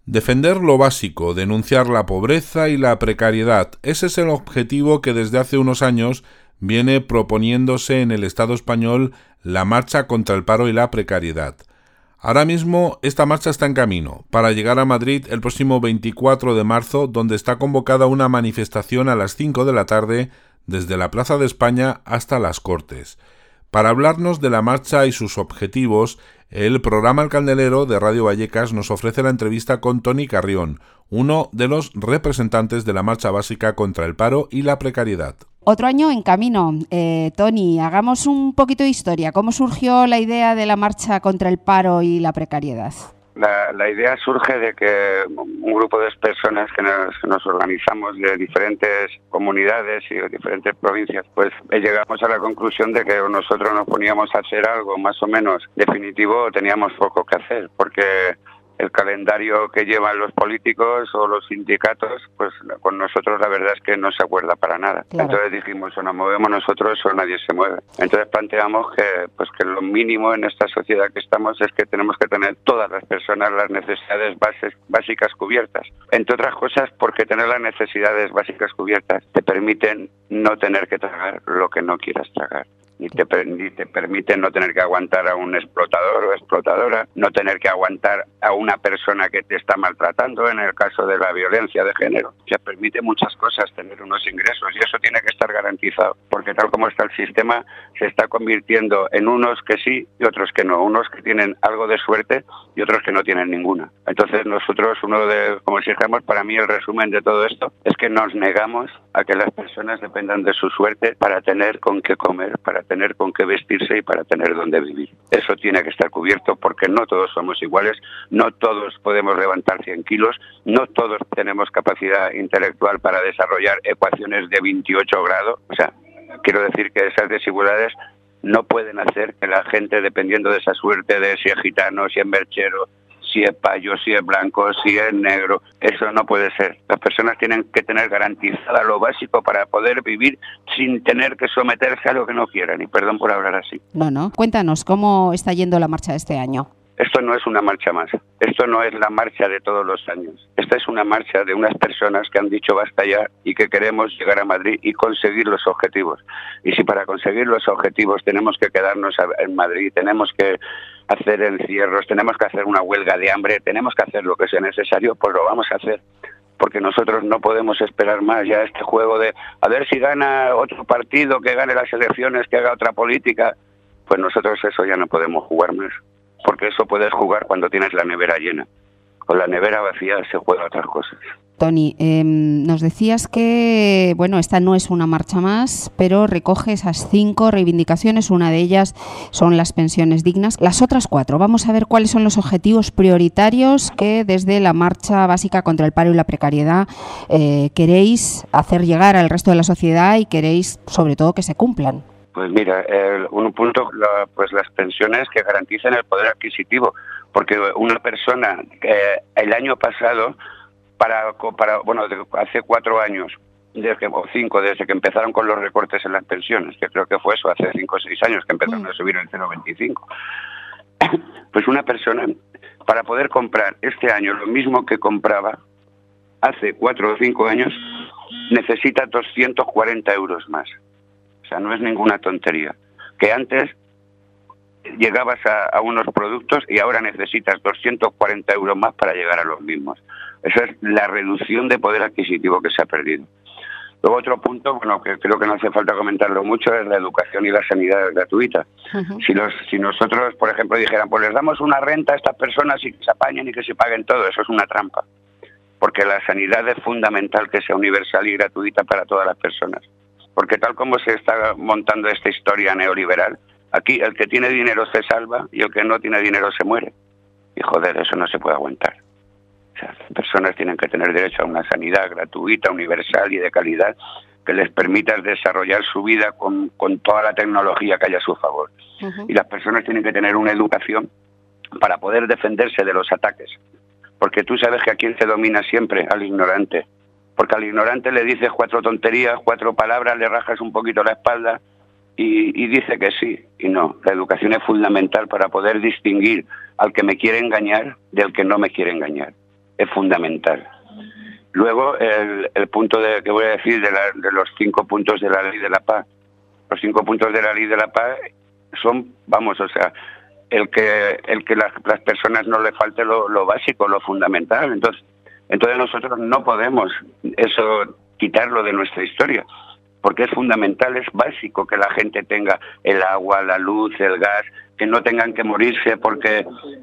Defender lo básico, denunciar la pobreza y la precariedad, ese es el objetivo que desde hace unos años viene proponiéndose en el Estado español la marcha contra el paro y la precariedad. Ahora mismo esta marcha está en camino para llegar a Madrid el próximo 24 de marzo, donde está convocada una manifestación a las 5 de la tarde desde la Plaza de España hasta las Cortes. Para hablarnos de la marcha y sus objetivos, el programa El Candelero de Radio Vallecas nos ofrece la entrevista con Toni Carrión, uno de los representantes de la marcha básica contra el paro y la precariedad. Otro año en camino. Toni, hagamos un poquito de historia. ¿Cómo surgió la idea de la marcha contra el paro y la precariedad? La idea surge de que un grupo de personas que nos organizamos de diferentes comunidades y de diferentes provincias, pues llegamos a la conclusión de que nosotros nos poníamos a hacer algo más o menos definitivo, teníamos poco que hacer, porque el calendario que llevan los políticos o los sindicatos, pues con nosotros la verdad es que no se acuerda para nada. Claro. Entonces dijimos, o nos movemos nosotros o nadie se mueve. Entonces planteamos que lo mínimo en esta sociedad que estamos es que tenemos que tener todas las personas las necesidades básicas cubiertas. Entre otras cosas porque tener las necesidades básicas cubiertas te permiten no tener que tragar lo que no quieras tragar. Ni te permite no tener que aguantar a un explotador o explotadora, no tener que aguantar a una persona que te está maltratando en el caso de la violencia de género. Te permite muchas cosas, tener unos ingresos, y eso tiene que estar garantizado, porque tal como está el sistema se está convirtiendo en unos que sí y otros que no, unos que tienen algo de suerte y otros que no tienen ninguna. Entonces nosotros, como dijéramos, para mí el resumen de todo esto es que nos negamos a que las personas dependan de su suerte para tener con qué comer, para tener con qué vestirse y para tener dónde vivir. Eso tiene que estar cubierto porque no todos somos iguales, no todos podemos levantar 100 kilos, no todos tenemos capacidad intelectual para desarrollar ecuaciones de 28 grados. O sea, quiero decir que esas desigualdades no pueden hacer que la gente, dependiendo de esa suerte de si es gitano, si es merchero, si es payo, si es blanco, si es negro, eso no puede ser. Las personas tienen que tener garantizada lo básico para poder vivir sin tener que someterse a lo que no quieran. Y perdón por hablar así. No. Cuéntanos, ¿cómo está yendo la marcha de este año? Esto no es una marcha más. Esto no es la marcha de todos los años. Esta es una marcha de unas personas que han dicho basta ya y que queremos llegar a Madrid y conseguir los objetivos. Y si para conseguir los objetivos tenemos que quedarnos en Madrid, tenemos que hacer encierros, tenemos que hacer una huelga de hambre, tenemos que hacer lo que sea necesario, pues lo vamos a hacer. Porque nosotros no podemos esperar más ya este juego de a ver si gana otro partido, que gane las elecciones, que haga otra política. Pues nosotros eso ya no podemos jugar más. Porque eso puedes jugar cuando tienes la nevera llena. Con la nevera vacía se juega otras cosas. Toni, nos decías que, esta no es una marcha más, pero recoge esas 5 reivindicaciones. Una de ellas son las pensiones dignas. Las otras 4, vamos a ver cuáles son los objetivos prioritarios que desde la marcha básica contra el paro y la precariedad queréis hacer llegar al resto de la sociedad y queréis, sobre todo, que se cumplan. Pues mira, un punto, pues las pensiones que garanticen el poder adquisitivo, porque una persona que el año pasado, hace 4 años, o 5, desde que empezaron con los recortes en las pensiones, que creo que fue eso, hace 5 o 6 años que empezaron a subir el 0,25, pues una persona, para poder comprar este año lo mismo que compraba hace 4 o 5 años, necesita 240 euros más. O sea, no es ninguna tontería. Que antes llegabas a unos productos y ahora necesitas 240 euros más para llegar a los mismos. Esa es la reducción de poder adquisitivo que se ha perdido. Luego otro punto, que creo que no hace falta comentarlo mucho, es la educación y la sanidad gratuita. Uh-huh. Si nosotros, por ejemplo, dijeran, pues les damos una renta a estas personas y que se apañen y que se paguen todo, eso es una trampa. Porque la sanidad es fundamental que sea universal y gratuita para todas las personas. Porque tal como se está montando esta historia neoliberal, aquí el que tiene dinero se salva y el que no tiene dinero se muere. Y joder, eso no se puede aguantar. O sea, las personas tienen que tener derecho a una sanidad gratuita, universal y de calidad que les permita desarrollar su vida con toda la tecnología que haya a su favor. Uh-huh. Y las personas tienen que tener una educación para poder defenderse de los ataques. Porque tú sabes que a quién se domina siempre, al ignorante. Porque al ignorante le dices 4 tonterías, 4 palabras, le rajas un poquito la espalda y dice que sí. Y no, la educación es fundamental para poder distinguir al que me quiere engañar del que no me quiere engañar. es fundamental. Luego, el punto que voy a decir de los 5 puntos de la Ley de la Paz. Los 5 puntos de la Ley de la Paz son, el que las personas no le falte lo básico, lo fundamental. Entonces nosotros no podemos eso quitarlo de nuestra historia, porque es fundamental, es básico que la gente tenga el agua, la luz, el gas, que no tengan que morirse porque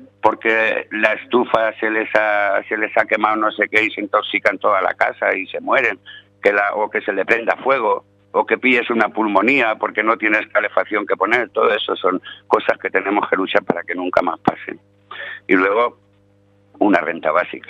la estufa se les ha quemado no sé qué y se intoxican toda la casa y se mueren, o que se le prenda fuego, o que pilles una pulmonía porque no tienes calefacción que poner. Todo eso son cosas que tenemos que luchar para que nunca más pasen. Y luego, una renta básica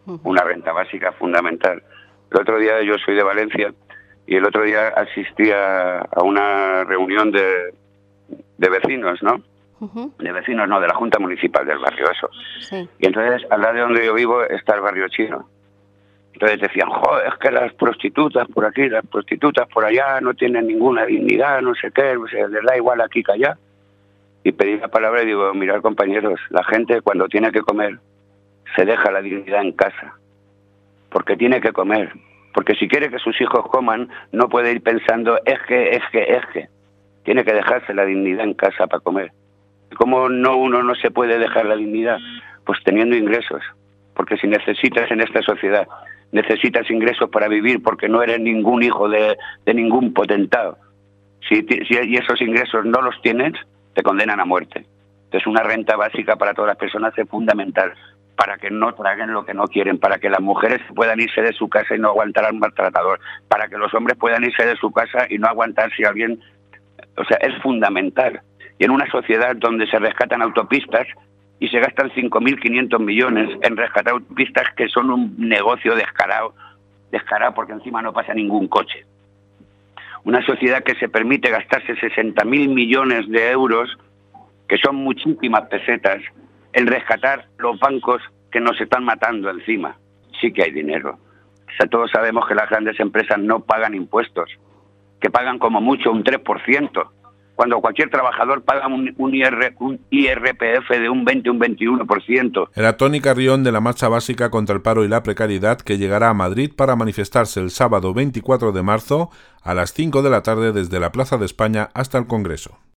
fundamental. El otro día, yo soy de Valencia, y el otro día asistí a una reunión de vecinos, ¿no? De vecinos, no, de la Junta Municipal del barrio, eso. Sí. Y entonces, al lado de donde yo vivo está el barrio chino. Entonces decían, joder, es que las prostitutas por aquí, las prostitutas por allá no tienen ninguna dignidad, no sé qué, les da igual aquí que allá. Y pedí la palabra y digo, mirad compañeros, la gente cuando tiene que comer se deja la dignidad en casa, porque tiene que comer. Porque si quiere que sus hijos coman, no puede ir pensando, es que. Tiene que dejarse la dignidad en casa para comer. ¿Cómo uno no se puede dejar la dignidad? Pues teniendo ingresos. Porque si necesitas en esta sociedad, necesitas ingresos para vivir, porque no eres ningún hijo de ningún potentado. Y esos ingresos no los tienes, te condenan a muerte. Entonces una renta básica para todas las personas es fundamental, para que no traguen lo que no quieren, para que las mujeres puedan irse de su casa y no aguantar al maltratador, para que los hombres puedan irse de su casa y no aguantar si alguien... O sea, es fundamental. Y en una sociedad donde se rescatan autopistas y se gastan 5.500 millones en rescatar autopistas, que son un negocio descarado porque encima no pasa ningún coche. Una sociedad que se permite gastarse 60.000 millones de euros, que son muchísimas pesetas, en rescatar los bancos que nos están matando encima. Sí que hay dinero. O sea, todos sabemos que las grandes empresas no pagan impuestos, que pagan como mucho un 3%, cuando cualquier trabajador paga un IRPF de un 20, un 21%. Era Toni Carrión, de la Marcha Básica contra el Paro y la Precariedad, que llegará a Madrid para manifestarse el sábado 24 de marzo a las 5 de la tarde desde la Plaza de España hasta el Congreso.